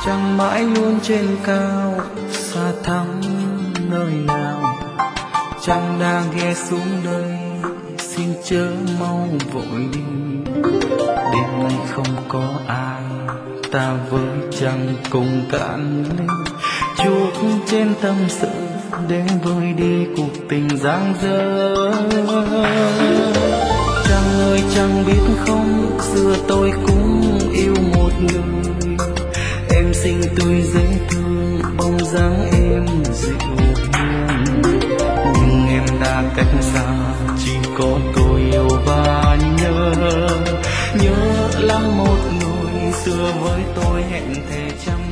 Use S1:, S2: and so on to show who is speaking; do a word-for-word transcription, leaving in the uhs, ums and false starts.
S1: chẳng mãi luôn trên cao xa thẳm nơi nào, chẳng đang ghé xuống đây xin chớ mau vội đi. Đêm nay không có ai, ta với chẳng cùng cạn ly, chuốc trên tâm sự để vơi đi cuộc tình giang dở. Chàng ơi chẳng biết không, xưa tôi cũng yêu một người, em xinh tươi dễ thương, bóng dáng em dịu hiền, nhưng em đã cách xa, chỉ có tôi yêu và nhớ. Nhớ lắm một người xưa với tôi hẹn thề trăm